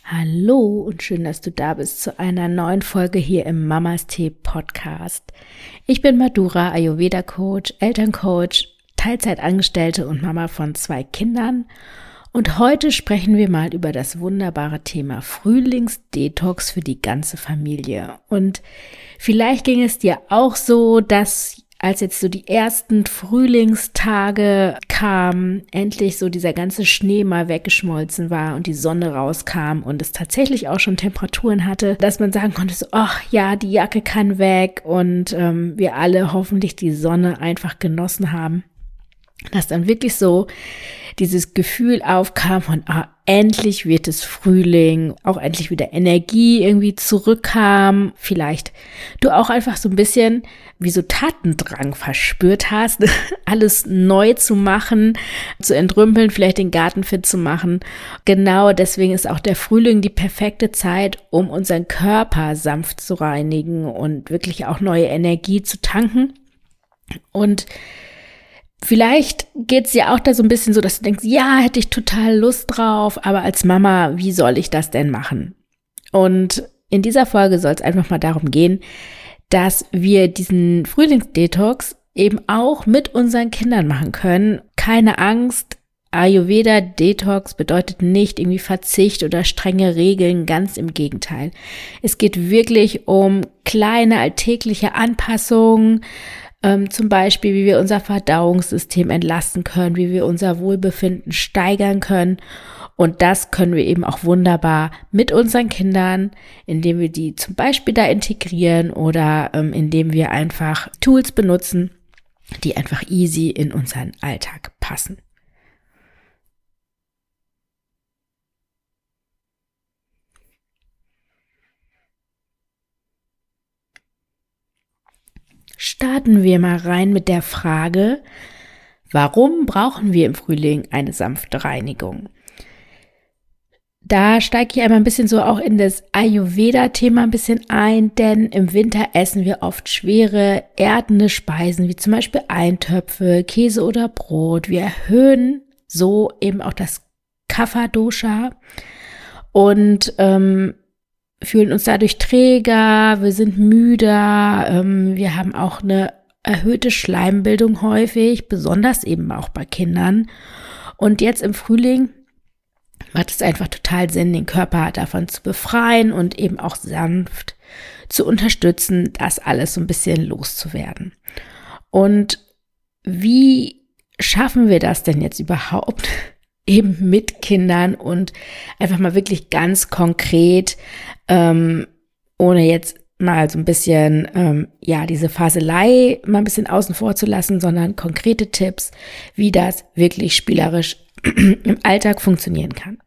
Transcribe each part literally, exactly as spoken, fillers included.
Hallo und schön, dass du da bist zu einer neuen Folge hier im Mamas Tee Podcast. Ich bin Madhura, Ayurveda Coach, Elterncoach, Teilzeitangestellte und Mama von zwei Kindern. Und heute sprechen wir mal über das wunderbare Thema Frühlingsdetox für die ganze Familie. Und vielleicht ging es dir auch so, dass als jetzt so die ersten Frühlingstage kamen, endlich so dieser ganze Schnee mal weggeschmolzen war und die Sonne rauskam und es tatsächlich auch schon Temperaturen hatte, dass man sagen konnte, so, ach ja, die Jacke kann weg und ähm, wir alle hoffentlich die Sonne einfach genossen haben. Dass dann wirklich so dieses Gefühl aufkam von, ah, endlich wird es Frühling, auch endlich wieder Energie irgendwie zurückkam. Vielleicht du auch einfach so ein bisschen wie so Tatendrang verspürt hast, alles neu zu machen, zu entrümpeln, vielleicht den Garten fit zu machen. Genau deswegen ist auch der Frühling die perfekte Zeit, um unseren Körper sanft zu reinigen und wirklich auch neue Energie zu tanken. Und vielleicht geht's dir auch da so ein bisschen so, dass du denkst, ja, hätte ich total Lust drauf, aber als Mama, wie soll ich das denn machen? Und in dieser Folge soll es einfach mal darum gehen, dass wir diesen Frühlingsdetox eben auch mit unseren Kindern machen können. Keine Angst, Ayurveda-Detox bedeutet nicht irgendwie Verzicht oder strenge Regeln, ganz im Gegenteil. Es geht wirklich um kleine alltägliche Anpassungen, Ähm, zum Beispiel, wie wir unser Verdauungssystem entlasten können, wie wir unser Wohlbefinden steigern können. Und das können wir eben auch wunderbar mit unseren Kindern, indem wir die zum Beispiel da integrieren oder ähm, indem wir einfach Tools benutzen, die einfach easy in unseren Alltag passen. Starten wir mal rein mit der Frage, warum brauchen wir im Frühling eine sanfte Reinigung? Da steige ich einmal ein bisschen so auch in das Ayurveda-Thema ein bisschen ein, denn im Winter essen wir oft schwere, erdende Speisen, wie zum Beispiel Eintöpfe, Käse oder Brot. Wir erhöhen so eben auch das Kapha-Dosha und ähm, fühlen uns dadurch träger, wir sind müder, ähm, wir haben auch eine erhöhte Schleimbildung häufig, besonders eben auch bei Kindern. Und jetzt im Frühling macht es einfach total Sinn, den Körper davon zu befreien und eben auch sanft zu unterstützen, das alles so ein bisschen loszuwerden. Und wie schaffen wir das denn jetzt überhaupt? Eben mit Kindern und einfach mal wirklich ganz konkret, ähm, ohne jetzt mal so ein bisschen, ähm, ja, diese Faselei mal ein bisschen außen vor zu lassen, sondern konkrete Tipps, wie das wirklich spielerisch im Alltag funktionieren kann.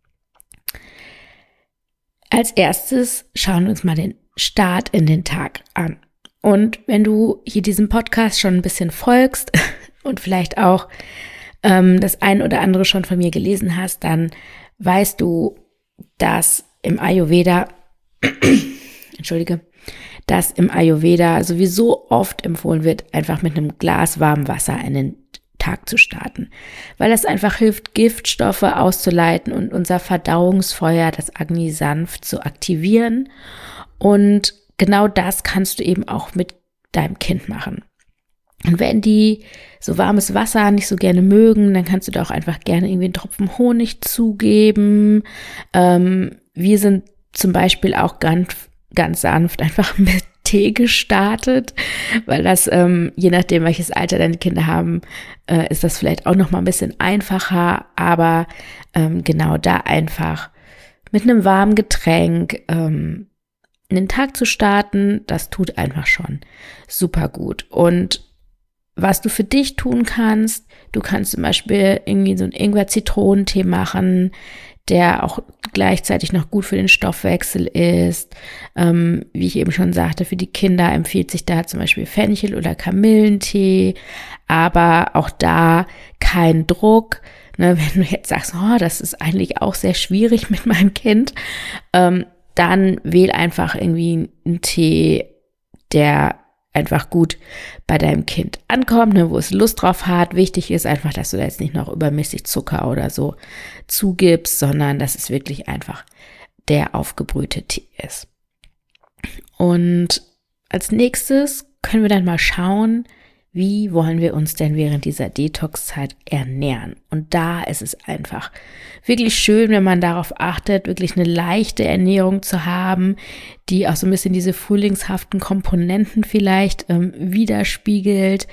Als erstes schauen wir uns mal den Start in den Tag an. Und wenn du hier diesem Podcast schon ein bisschen folgst und vielleicht auch das ein oder andere schon von mir gelesen hast, dann weißt du, dass im Ayurveda, entschuldige, dass im Ayurveda sowieso oft empfohlen wird, einfach mit einem Glas warmem Wasser in den Tag zu starten, weil das einfach hilft, Giftstoffe auszuleiten und unser Verdauungsfeuer, das Agni, sanft zu aktivieren. Und genau das kannst du eben auch mit deinem Kind machen. Und wenn die so warmes Wasser nicht so gerne mögen, dann kannst du da auch einfach gerne irgendwie einen Tropfen Honig zugeben. Ähm, wir sind zum Beispiel auch ganz, ganz sanft einfach mit Tee gestartet, weil das, ähm, je nachdem, welches Alter deine Kinder haben, äh, ist das vielleicht auch noch mal ein bisschen einfacher. Aber ähm, genau da einfach mit einem warmen Getränk ähm, in den Tag zu starten, das tut einfach schon super gut. Und was du für dich tun kannst, du kannst zum Beispiel irgendwie so einen Ingwer-Zitronentee machen, der auch gleichzeitig noch gut für den Stoffwechsel ist. Ähm, wie ich eben schon sagte, für die Kinder empfiehlt sich da zum Beispiel Fenchel- oder Kamillentee, aber auch da kein Druck. Ne, wenn du jetzt sagst, oh, das ist eigentlich auch sehr schwierig mit meinem Kind, ähm, dann wähl einfach irgendwie einen Tee, der einfach gut bei deinem Kind ankommt, ne, wo es Lust drauf hat. Wichtig ist einfach, dass du da jetzt nicht noch übermäßig Zucker oder so zugibst, sondern dass es wirklich einfach der aufgebrühte Tee ist. Und als nächstes können wir dann mal schauen, wie wollen wir uns denn während dieser Detox-Zeit ernähren? Und da ist es einfach wirklich schön, wenn man darauf achtet, wirklich eine leichte Ernährung zu haben, die auch so ein bisschen diese frühlingshaften Komponenten vielleicht ähm, widerspiegelt.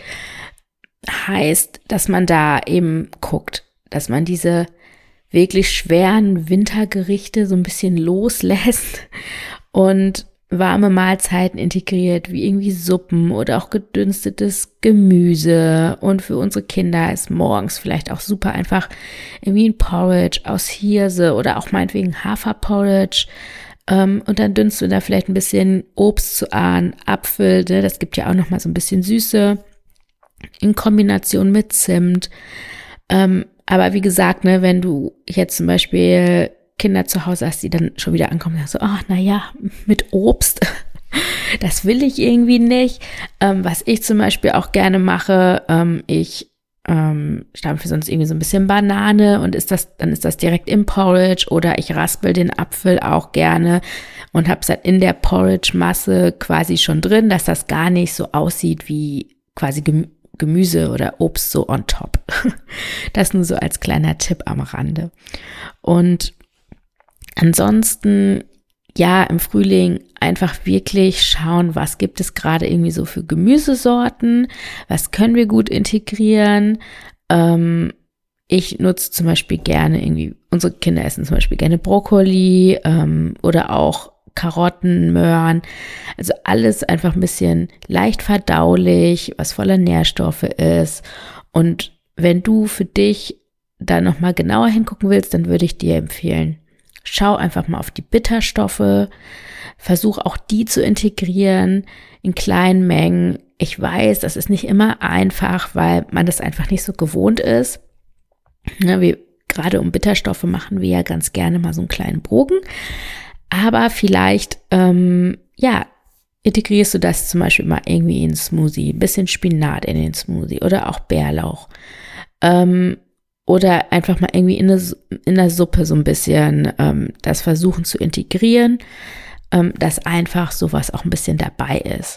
Heißt, dass man da eben guckt, dass man diese wirklich schweren Wintergerichte so ein bisschen loslässt und warme Mahlzeiten integriert, wie irgendwie Suppen oder auch gedünstetes Gemüse. Und für unsere Kinder ist morgens vielleicht auch super einfach irgendwie ein Porridge aus Hirse oder auch meinetwegen Haferporridge. Ähm, und dann dünsten wir da vielleicht ein bisschen Obst zu an, Apfel, ne? Das gibt ja auch nochmal so ein bisschen Süße in Kombination mit Zimt. Ähm, aber wie gesagt, ne, wenn du jetzt zum Beispiel Kinder zu Hause hast, die dann schon wieder ankommen und sagen so, ach, naja, mit Obst, das will ich irgendwie nicht. Ähm, was ich zum Beispiel auch gerne mache, ähm, ich ähm, stampfe sonst irgendwie so ein bisschen Banane und ist das, dann ist das direkt im Porridge oder ich raspel den Apfel auch gerne und habe es dann in der Porridge-Masse quasi schon drin, dass das gar nicht so aussieht wie quasi Gemüse. Gemüse oder Obst so on top. Das nur so als kleiner Tipp am Rande. Und ansonsten, ja, im Frühling einfach wirklich schauen, was gibt es gerade irgendwie so für Gemüsesorten, was können wir gut integrieren. Ähm, ich nutze zum Beispiel gerne irgendwie, unsere Kinder essen zum Beispiel gerne Brokkoli ähm, oder auch Karotten, Möhren, also alles einfach ein bisschen leicht verdaulich, was voller Nährstoffe ist. Und wenn du für dich da nochmal genauer hingucken willst, dann würde ich dir empfehlen, schau einfach mal auf die Bitterstoffe, versuch auch die zu integrieren in kleinen Mengen. Ich weiß, das ist nicht immer einfach, weil man das einfach nicht so gewohnt ist. Ja, wir, gerade um Bitterstoffe machen wir ja ganz gerne mal so einen kleinen Bogen. Aber vielleicht, ähm, ja, integrierst du das zum Beispiel mal irgendwie in einen Smoothie, ein bisschen Spinat in den Smoothie oder auch Bärlauch. Ähm, oder einfach mal irgendwie in, eine, in der Suppe so ein bisschen ähm, das versuchen zu integrieren, ähm, dass einfach sowas auch ein bisschen dabei ist.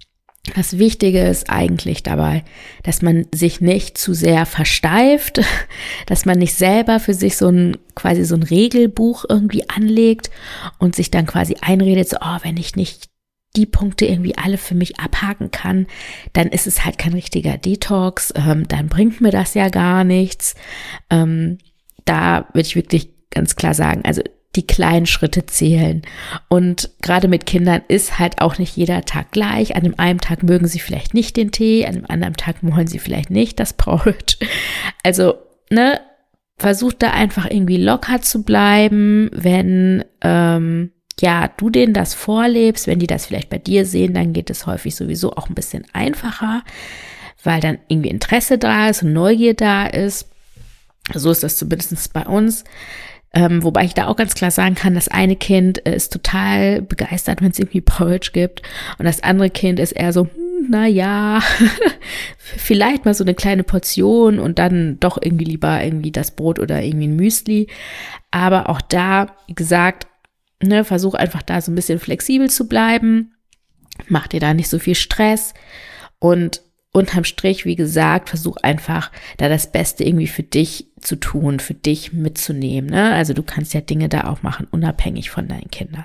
Das Wichtige ist eigentlich dabei, dass man sich nicht zu sehr versteift, dass man nicht selber für sich so ein quasi so ein Regelbuch irgendwie anlegt und sich dann quasi einredet, so, oh, wenn ich nicht die Punkte irgendwie alle für mich abhaken kann, dann ist es halt kein richtiger Detox, ähm, dann bringt mir das ja gar nichts. Ähm, da würde ich wirklich ganz klar sagen, also die kleinen Schritte zählen. Und gerade mit Kindern ist halt auch nicht jeder Tag gleich. An dem einen Tag mögen sie vielleicht nicht den Tee, an dem anderen Tag wollen sie vielleicht nicht das Porridge. Also, ne, versucht da einfach irgendwie locker zu bleiben, wenn, ähm, ja, du denen das vorlebst, wenn die das vielleicht bei dir sehen, dann geht es häufig sowieso auch ein bisschen einfacher, weil dann irgendwie Interesse da ist und Neugier da ist. So ist das zumindest bei uns. Ähm, wobei ich da auch ganz klar sagen kann, das eine Kind äh, ist total begeistert, wenn es irgendwie Porridge gibt und das andere Kind ist eher so, hm, na ja, vielleicht mal so eine kleine Portion und dann doch irgendwie lieber irgendwie das Brot oder irgendwie ein Müsli. Aber auch da, wie gesagt, ne, versuch einfach da so ein bisschen flexibel zu bleiben, mach dir da nicht so viel Stress und unterm Strich, wie gesagt, versuch einfach da das Beste irgendwie für dich zu tun, für dich mitzunehmen. Ne? Also du kannst ja Dinge da auch machen, unabhängig von deinen Kindern.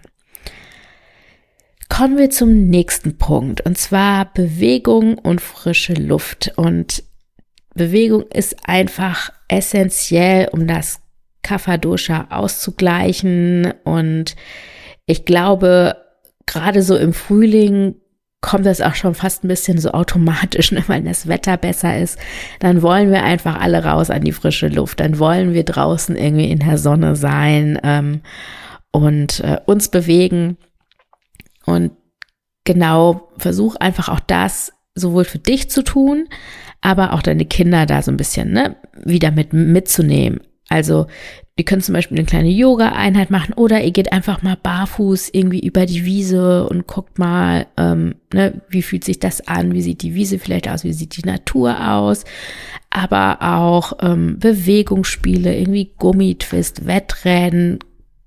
Kommen wir zum nächsten Punkt und zwar Bewegung und frische Luft. Und Bewegung ist einfach essentiell, um das Kapha-Dosha auszugleichen. Und ich glaube, gerade so im Frühling kommt das auch schon fast ein bisschen so automatisch, ne? Weil das Wetter besser ist, dann wollen wir einfach alle raus an die frische Luft, dann wollen wir draußen irgendwie in der Sonne sein ähm, und äh, uns bewegen und genau, versuch einfach auch das sowohl für dich zu tun, aber auch deine Kinder da so ein bisschen ne, wieder mit mitzunehmen. Also ihr könnt zum Beispiel eine kleine Yoga-Einheit machen oder ihr geht einfach mal barfuß irgendwie über die Wiese und guckt mal, ähm, ne, wie fühlt sich das an, wie sieht die Wiese vielleicht aus, wie sieht die Natur aus, aber auch ähm, Bewegungsspiele, irgendwie Gummitwist, Wettrennen,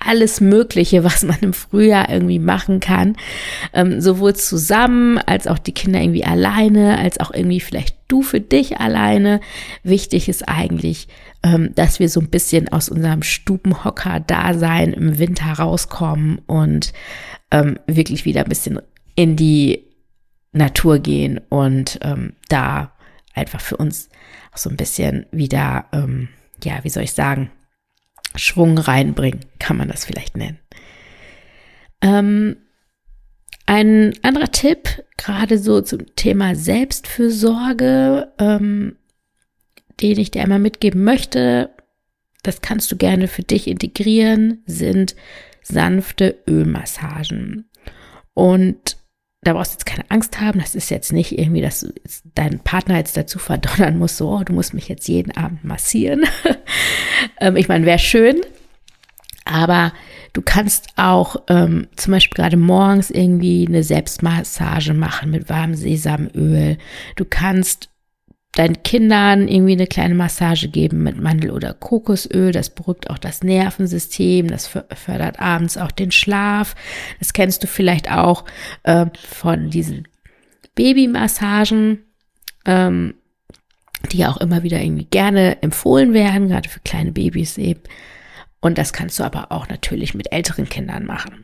alles Mögliche, was man im Frühjahr irgendwie machen kann. Ähm, sowohl zusammen, als auch die Kinder irgendwie alleine, als auch irgendwie vielleicht du für dich alleine. Wichtig ist eigentlich, ähm, dass wir so ein bisschen aus unserem Stubenhocker-Dasein im Winter rauskommen und ähm, wirklich wieder ein bisschen in die Natur gehen und ähm, da einfach für uns auch so ein bisschen wieder, ähm, ja, wie soll ich sagen, Schwung reinbringen, kann man das vielleicht nennen. Ähm, ein anderer Tipp, gerade so zum Thema Selbstfürsorge, ähm, den ich dir einmal mitgeben möchte, das kannst du gerne für dich integrieren, sind sanfte Ölmassagen. Und da brauchst du jetzt keine Angst haben, das ist jetzt nicht irgendwie, dass du jetzt deinen Partner jetzt dazu verdonnern musst, so, oh, du musst mich jetzt jeden Abend massieren. ähm, ich meine, wäre schön, aber du kannst auch ähm, zum Beispiel gerade morgens irgendwie eine Selbstmassage machen mit warmem Sesamöl. Du kannst deinen Kindern irgendwie eine kleine Massage geben mit Mandel- oder Kokosöl. Das beruhigt auch das Nervensystem, das fördert abends auch den Schlaf. Das kennst du vielleicht auch äh, von diesen Babymassagen, ähm, die auch immer wieder irgendwie gerne empfohlen werden, gerade für kleine Babys eben. Und das kannst du aber auch natürlich mit älteren Kindern machen.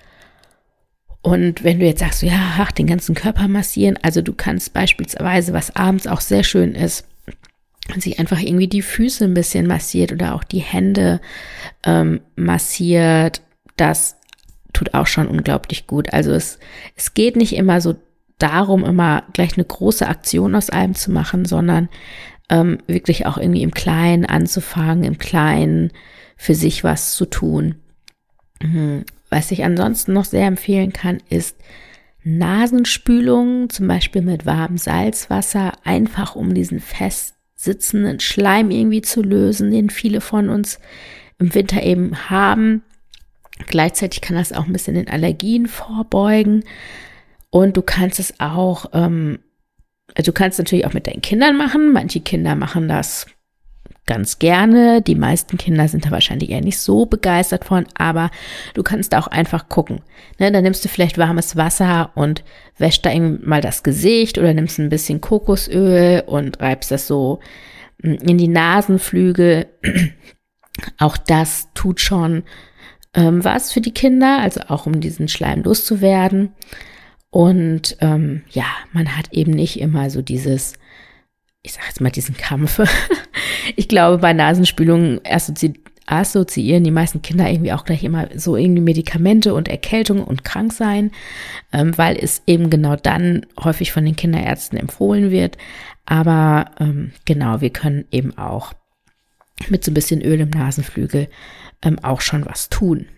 Und wenn du jetzt sagst, ja, ach, den ganzen Körper massieren, also du kannst beispielsweise, was abends auch sehr schön ist, sich einfach irgendwie die Füße ein bisschen massiert oder auch die Hände ähm, massiert, das tut auch schon unglaublich gut. Also es, es geht nicht immer so darum, immer gleich eine große Aktion aus allem zu machen, sondern ähm, wirklich auch irgendwie im Kleinen anzufangen, im Kleinen für sich was zu tun. Mhm. Was ich ansonsten noch sehr empfehlen kann, ist Nasenspülung, zum Beispiel mit warmem Salzwasser, einfach um diesen fest sitzenden Schleim irgendwie zu lösen, den viele von uns im Winter eben haben. Gleichzeitig kann das auch ein bisschen den Allergien vorbeugen und du kannst es auch, ähm, du kannst natürlich auch mit deinen Kindern machen. Manche Kinder machen das ganz gerne. Die meisten Kinder sind da wahrscheinlich eher nicht so begeistert von, aber du kannst auch einfach gucken. Ne, dann nimmst du vielleicht warmes Wasser und wäschst da eben mal das Gesicht oder nimmst ein bisschen Kokosöl und reibst das so in die Nasenflügel. Auch das tut schon ähm, was für die Kinder, also auch um diesen Schleim loszuwerden. Und ähm, ja, man hat eben nicht immer so dieses, ich sag jetzt mal, diesen Kampf. Ich glaube, bei Nasenspülungen assozi- assoziieren die meisten Kinder irgendwie auch gleich immer so irgendwie Medikamente und Erkältung und krank sein, ähm, weil es eben genau dann häufig von den Kinderärzten empfohlen wird. Aber ähm, genau, wir können eben auch mit so ein bisschen Öl im Nasenflügel ähm, auch schon was tun.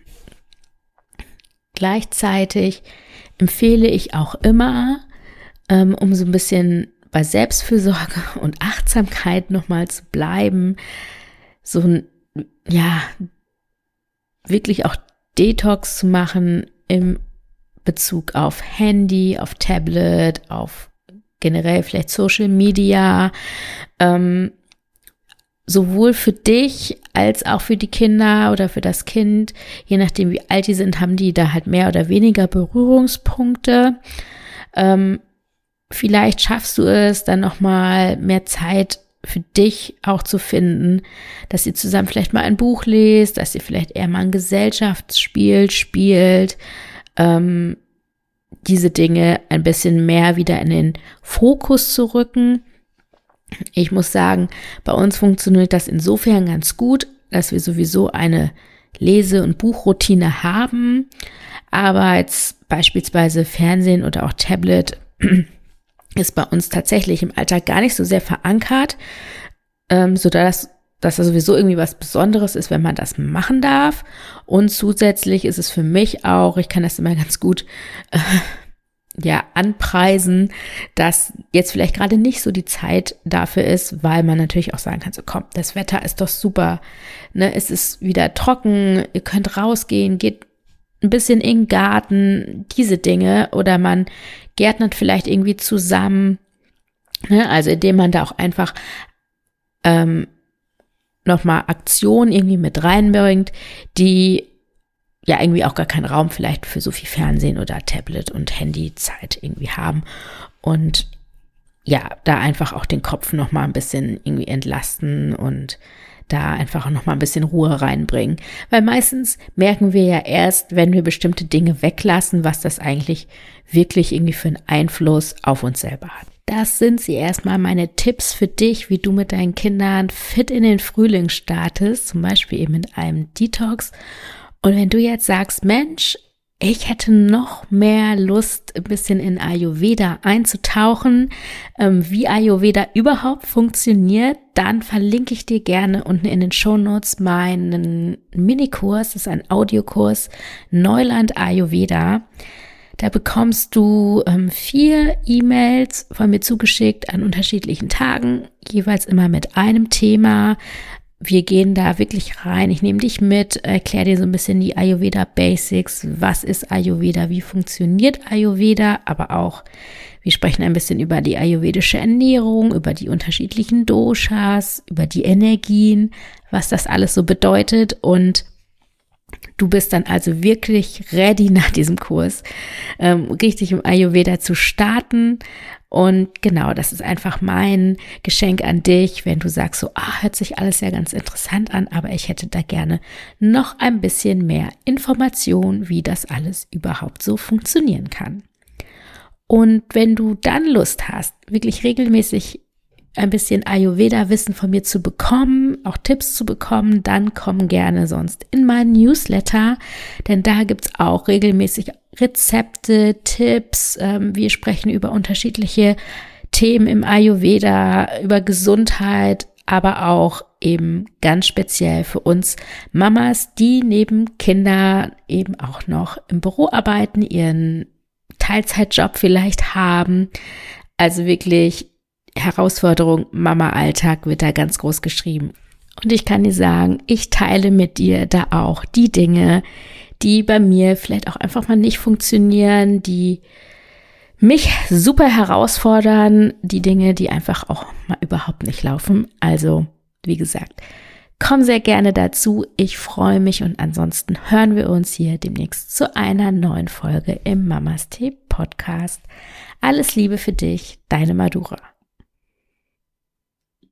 Gleichzeitig empfehle ich auch immer, ähm, um so ein bisschen bei Selbstfürsorge und Achtsamkeit nochmal zu bleiben, so ein, ja, wirklich auch Detox zu machen im Bezug auf Handy, auf Tablet, auf generell vielleicht Social Media, ähm, sowohl für dich als auch für die Kinder oder für das Kind, je nachdem wie alt die sind, haben die da halt mehr oder weniger Berührungspunkte. Ähm, Vielleicht schaffst du es, dann nochmal mehr Zeit für dich auch zu finden, dass ihr zusammen vielleicht mal ein Buch lest, dass ihr vielleicht eher mal ein Gesellschaftsspiel spielt, ähm, diese Dinge ein bisschen mehr wieder in den Fokus zu rücken. Ich muss sagen, bei uns funktioniert das insofern ganz gut, dass wir sowieso eine Lese- und Buchroutine haben, aber jetzt beispielsweise Fernsehen oder auch Tablet ist bei uns tatsächlich im Alltag gar nicht so sehr verankert, ähm, sodass dass das sowieso irgendwie was Besonderes ist, wenn man das machen darf. Und zusätzlich ist es für mich auch, ich kann das immer ganz gut äh, ja anpreisen, dass jetzt vielleicht gerade nicht so die Zeit dafür ist, weil man natürlich auch sagen kann, so komm, das Wetter ist doch super, ne, es ist wieder trocken, ihr könnt rausgehen, geht ein bisschen in den Garten, diese Dinge, oder man gärtnert vielleicht irgendwie zusammen, ne? Also indem man da auch einfach ähm, nochmal Aktionen irgendwie mit reinbringt, die ja irgendwie auch gar keinen Raum vielleicht für so viel Fernsehen oder Tablet und Handyzeit irgendwie haben und ja, da einfach auch den Kopf noch mal ein bisschen irgendwie entlasten und da einfach noch mal ein bisschen Ruhe reinbringen. Weil meistens merken wir ja erst, wenn wir bestimmte Dinge weglassen, was das eigentlich wirklich irgendwie für einen Einfluss auf uns selber hat. Das sind sie erstmal meine Tipps für dich, wie du mit deinen Kindern fit in den Frühling startest, zum Beispiel eben mit einem Detox. Und wenn du jetzt sagst, Mensch, ich hätte noch mehr Lust, ein bisschen in Ayurveda einzutauchen, ähm, wie Ayurveda überhaupt funktioniert, dann verlinke ich dir gerne unten in den Shownotes meinen Minikurs, das ist ein Audiokurs, Neuland Ayurveda. Da bekommst du ähm, vier E-Mails von mir zugeschickt an unterschiedlichen Tagen, jeweils immer mit einem Thema. Wir gehen da wirklich rein. Ich nehme dich mit, erkläre dir so ein bisschen die Ayurveda Basics. Was ist Ayurveda? Wie funktioniert Ayurveda? Aber auch, wir sprechen ein bisschen über die ayurvedische Ernährung, über die unterschiedlichen Doshas, über die Energien, was das alles so bedeutet. Und du bist dann also wirklich ready nach diesem Kurs, ähm, richtig im Ayurveda zu starten. Und genau, das ist einfach mein Geschenk an dich, wenn du sagst so, ah, hört sich alles ja ganz interessant an, aber ich hätte da gerne noch ein bisschen mehr Information, wie das alles überhaupt so funktionieren kann. Und wenn du dann Lust hast, wirklich regelmäßig ein bisschen Ayurveda-Wissen von mir zu bekommen, auch Tipps zu bekommen, dann komm gerne sonst in meinen Newsletter, denn da gibt's auch regelmäßig Rezepte, Tipps, ähm, wir sprechen über unterschiedliche Themen im Ayurveda, über Gesundheit, aber auch eben ganz speziell für uns Mamas, die neben Kindern eben auch noch im Büro arbeiten, ihren Teilzeitjob vielleicht haben, also wirklich Herausforderung Mama-Alltag wird da ganz groß geschrieben. Und ich kann dir sagen, ich teile mit dir da auch die Dinge, die bei mir vielleicht auch einfach mal nicht funktionieren, die mich super herausfordern, die Dinge, die einfach auch mal überhaupt nicht laufen. Also, wie gesagt, komm sehr gerne dazu. Ich freue mich und ansonsten hören wir uns hier demnächst zu einer neuen Folge im Mamas Tee Podcast. Alles Liebe für dich, deine Madura.